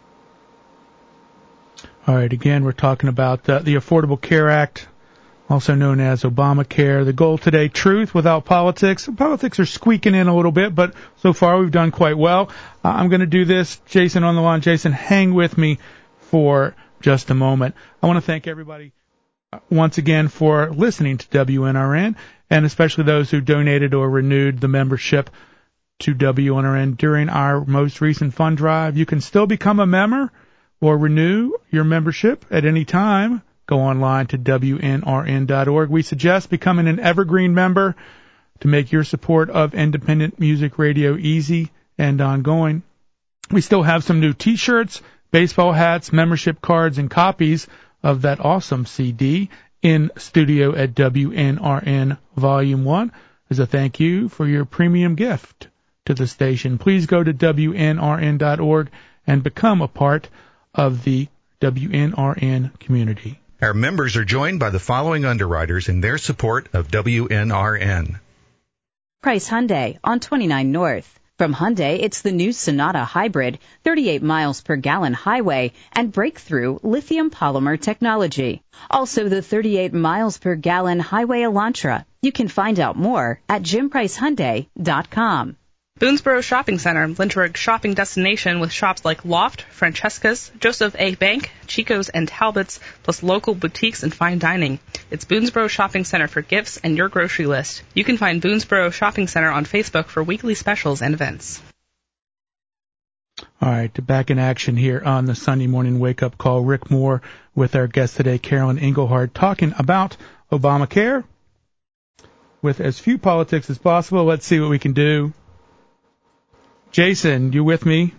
All right, again, we're talking about the Affordable Care Act, also known as Obamacare. The goal today, truth without politics. Politics are squeaking in a little bit, but so far we've done quite well. I'm going to do this. Jason on the line. Jason, hang with me for just a moment. I want to thank everybody once again for listening to WNRN, and especially those who donated or renewed the membership to WNRN during our most recent fund drive. You can still become a member or renew your membership at any time. Go online to WNRN.org. We suggest becoming an evergreen member to make your support of independent music radio easy and ongoing. We still have some new T-shirts, baseball hats, membership cards, and copies of that awesome CD. in studio at WNRN Volume 1 as a thank you for your premium gift to the station. Please go to WNRN.org and become a part of the WNRN community. Our members are joined by the following underwriters in their support of WNRN. Price Hyundai on 29 North. From Hyundai, it's the new Sonata Hybrid, 38 miles per gallon highway, and breakthrough lithium polymer technology. Also the 38 miles per gallon highway Elantra. You can find out more at JimPriceHyundai.com. Boonesboro Shopping Center, Lynchburg's shopping destination with shops like Loft, Francesca's, Joseph A. Bank, Chico's, and Talbot's, plus local boutiques and fine dining. It's Boonesboro Shopping Center for gifts and your grocery list. You can find Boonesboro Shopping Center on Facebook for weekly specials and events. All right, back in action here on the Sunday morning wake-up call. Rick Moore with our guest today, Carolyn Engelhardt, talking about Obamacare. With as few politics as possible, let's see what we can do. Jason, you with me?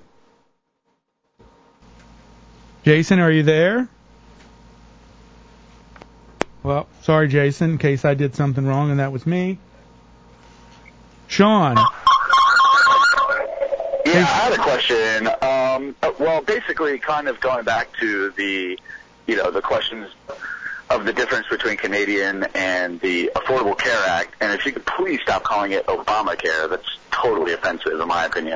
Jason, are you there? Well, sorry, Jason, in case I did something wrong, and that was me. Sean. Yeah, I had a question. Well, basically, kind of going back to the questions of the difference between Canadian and the Affordable Care Act, and if you could please stop calling it Obamacare, that's totally offensive in my opinion.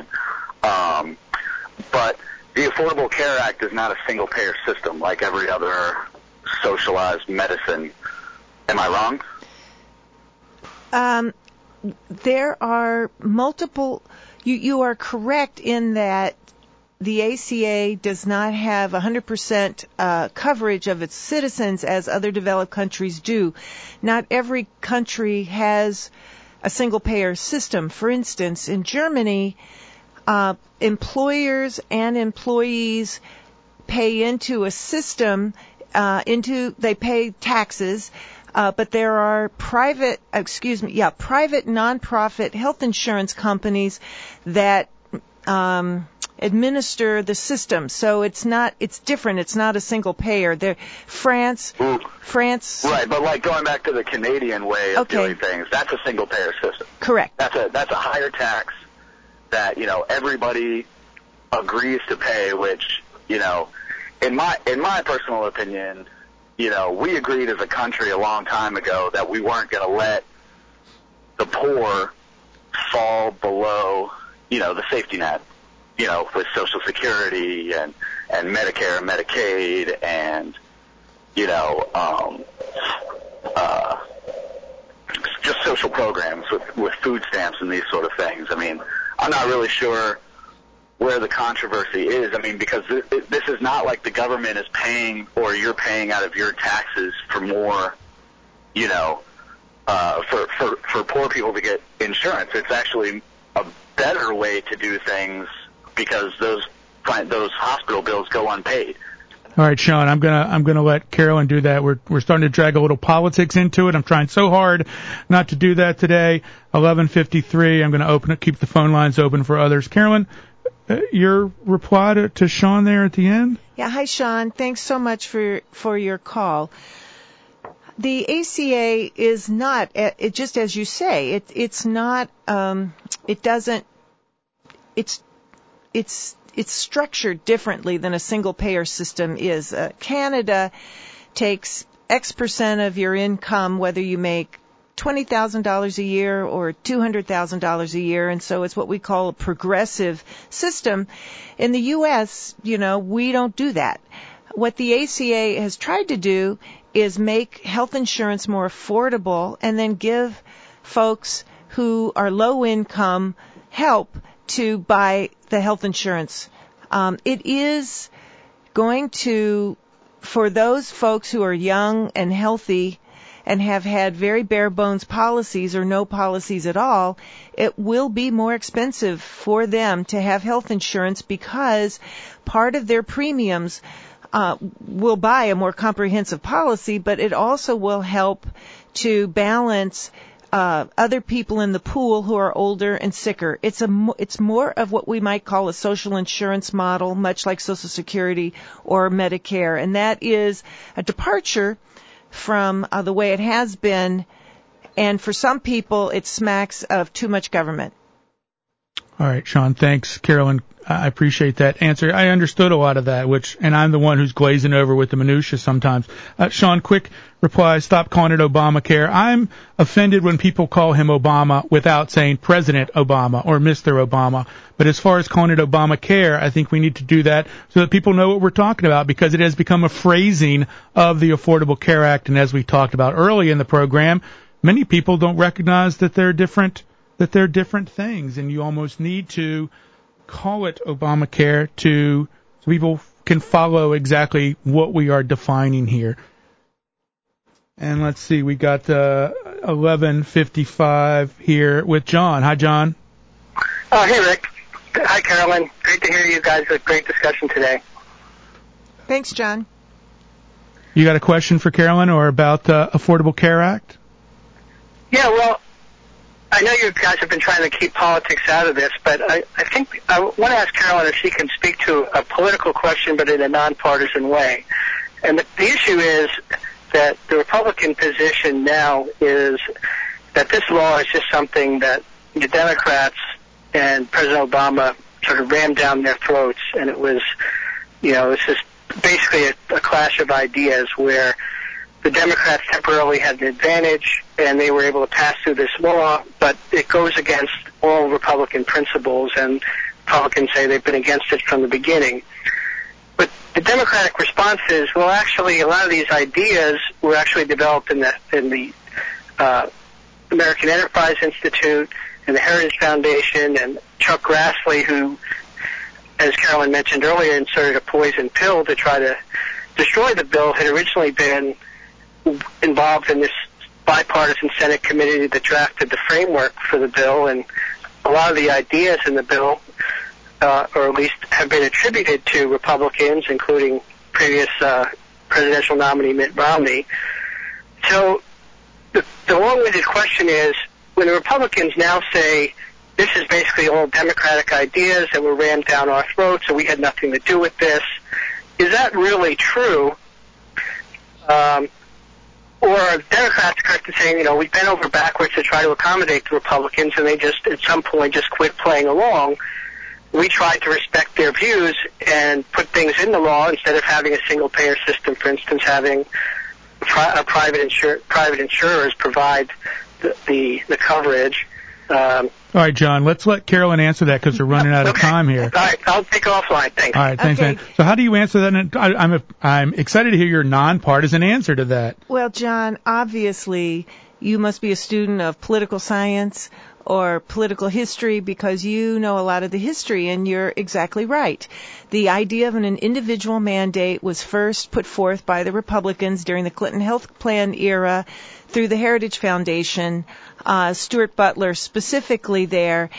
But the Affordable Care Act is not a single-payer system like every other socialized medicine. Am I wrong? There are multiple. You are correct in that the ACA does not have 100% coverage of its citizens as other developed countries do. Not every country has a single-payer system. For instance, in Germany, employers and employees pay into a system, they pay taxes, but there are private nonprofit health insurance companies that administer the system. So it's different. It's not a single payer. France. Right, but like going back to the Canadian way of doing things, that's a single payer system. Correct. That's a higher tax that, everybody agrees to pay, which, in my personal opinion, we agreed as a country a long time ago that we weren't going to let the poor fall below, the safety net, with Social Security and Medicare and Medicaid and, just social programs with food stamps and these sort of things. I mean, I'm not really sure where the controversy is. I mean, because this is not like the government is paying or you're paying out of your taxes for more, for poor people to get insurance. It's actually a better way to do things because those hospital bills go unpaid. All right, Sean, I'm gonna let Carolyn do that. We're starting to drag a little politics into it. I'm trying so hard not to do that today. 11:53. I'm gonna keep the phone lines open for others. Carolyn, your reply to Sean there at the end? Yeah, hi Sean. Thanks so much for your call. The ACA is not, just as you say, it's not, it's structured differently than a single payer system is. Canada takes X percent of your income, whether you make $20,000 a year or $200,000 a year, and so it's what we call a progressive system. In the U.S., we don't do that. What the ACA has tried to do is make health insurance more affordable and then give folks who are low income help to buy the health insurance. It is going to, for those folks who are young and healthy and have had very bare bones policies or no policies at all, it will be more expensive for them to have health insurance because part of their premiums will buy a more comprehensive policy, but it also will help to balance other people in the pool who are older and sicker. It's more of what we might call a social insurance model, much like Social Security or Medicare, and that is a departure from the way it has been, and for some people it smacks of too much government. All right, Sean, thanks. Carolyn, I appreciate that answer. I understood a lot of that, and I'm the one who's glazing over with the minutia sometimes. Sean, quick reply, stop calling it Obamacare. I'm offended when people call him Obama without saying President Obama or Mr. Obama. But as far as calling it Obamacare, I think we need to do that so that people know what we're talking about, because it has become a phrasing of the Affordable Care Act. And as we talked about early in the program, many people don't recognize that they're different things, and you almost need to call it Obamacare so people can follow exactly what we are defining here. And let's see, we got 11:55 here with John. Hi, John. Hey, Rick. Hi, Carolyn. Great to hear you guys. A great discussion today. Thanks, John. You got a question for Carolyn or about the Affordable Care Act? Yeah, well, I know you guys have been trying to keep politics out of this, but I think I want to ask Carolyn if she can speak to a political question, but in a nonpartisan way. And the issue is that the Republican position now is that this law is just something that the Democrats and President Obama sort of rammed down their throats, and it was just basically a clash of ideas where the Democrats temporarily had an advantage, and they were able to pass through this law, but it goes against all Republican principles, and Republicans say they've been against it from the beginning. But the Democratic response is, well, actually, a lot of these ideas were actually developed in the American Enterprise Institute and the Heritage Foundation, and Chuck Grassley, who, as Carolyn mentioned earlier, inserted a poison pill to try to destroy the bill, had originally been involved in this bipartisan Senate committee that drafted the framework for the bill, and a lot of the ideas in the bill, or at least have been attributed to Republicans, including previous presidential nominee Mitt Romney. So the long-winded question is, when the Republicans now say this is basically all Democratic ideas that were rammed down our throats and we had nothing to do with this, is that really true? Or are Democrats correct in saying, we bent over backwards to try to accommodate the Republicans, and they just, at some point, just quit playing along? We tried to respect their views and put things in the law instead of having a single-payer system, for instance, having private insurers provide the coverage. All right, John, let's let Carolyn answer that because we're running out of time here. All right, I'll take it offline. Thanks. All right, thanks, Okay. man. So how do you answer that? And I'm excited to hear your nonpartisan answer to that. Well, John, obviously you must be a student of political science or political history, because you know a lot of the history, and you're exactly right. The idea of an individual mandate was first put forth by the Republicans during the Clinton health plan era through the Heritage Foundation, Stuart Butler specifically there.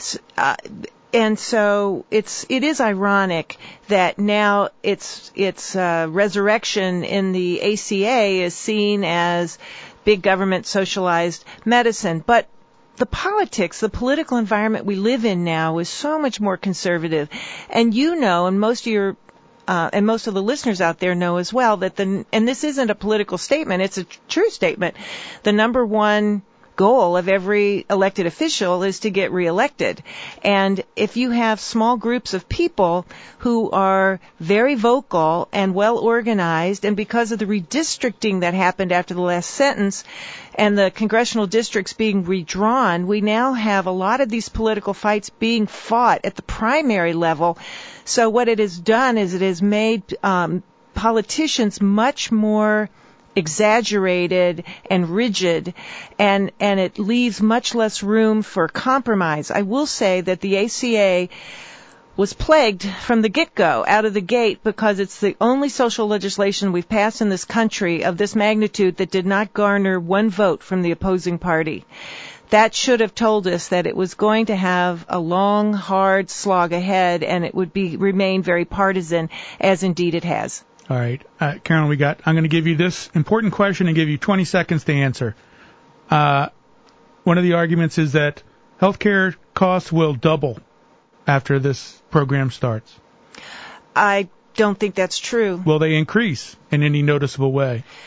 And so it is ironic that now its resurrection in the ACA is seen as big government socialized medicine. But the political environment we live in now is so much more conservative. And and most of the listeners out there know as well that and this isn't a political statement, it's a true statement. The number one goal of every elected official is to get reelected. And if you have small groups of people who are very vocal and well organized, and because of the redistricting that happened after the last sentence and the congressional districts being redrawn, we now have a lot of these political fights being fought at the primary level. So what it has done is it has made politicians much more exaggerated and rigid, and it leaves much less room for compromise. I will say that the ACA was plagued from the get-go, out of the gate, because it's the only social legislation we've passed in this country of this magnitude that did not garner one vote from the opposing party. That should have told us that it was going to have a long, hard slog ahead, and it would remain very partisan, as indeed it has. All right, Carolyn, I'm going to give you this important question and give you 20 seconds to answer. One of the arguments is that healthcare costs will double after this program starts. I don't think that's true. Will they increase in any noticeable way?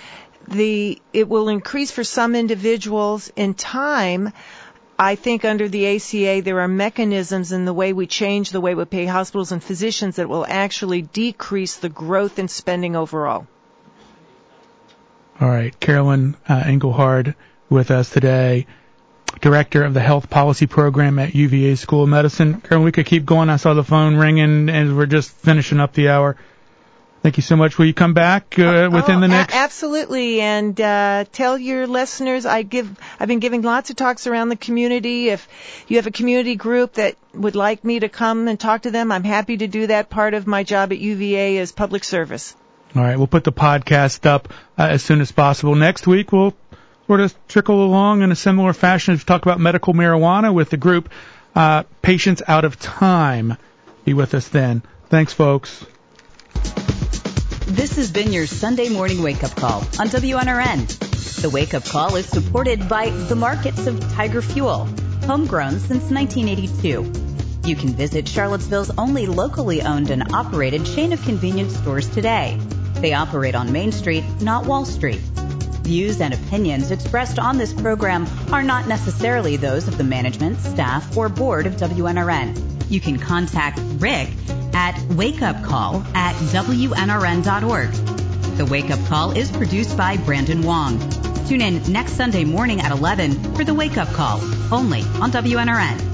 it will increase for some individuals in time. I think under the ACA there are mechanisms in the way we change the way we pay hospitals and physicians that will actually decrease the growth in spending overall. All right, Carolyn Engelhard with us today, Director of the Health Policy Program at UVA School of Medicine. Carolyn, we could keep going. I saw the phone ringing, and we're just finishing up the hour. Thank you so much. Will you come back within the next? Absolutely, and tell your listeners I've been giving lots of talks around the community. If you have a community group that would like me to come and talk to them, I'm happy to do that. Part of my job at UVA is public service. All right, we'll put the podcast up as soon as possible. Next week, we'll sort of trickle along in a similar fashion to talk about medical marijuana with the group Patients Out of Time. Be with us then. Thanks, folks. This has been your Sunday morning wake-up call on WNRN. The wake-up call is supported by the markets of Tiger Fuel, homegrown since 1982. You can visit Charlottesville's only locally owned and operated chain of convenience stores today. They operate on Main Street, not Wall Street. Views and opinions expressed on this program are not necessarily those of the management, staff, or board of WNRN. You can contact Rick at wakeupcall@WNRN.org. The Wake Up Call is produced by Brandon Wong. Tune in next Sunday morning at 11 for the Wake Up Call, only on WNRN.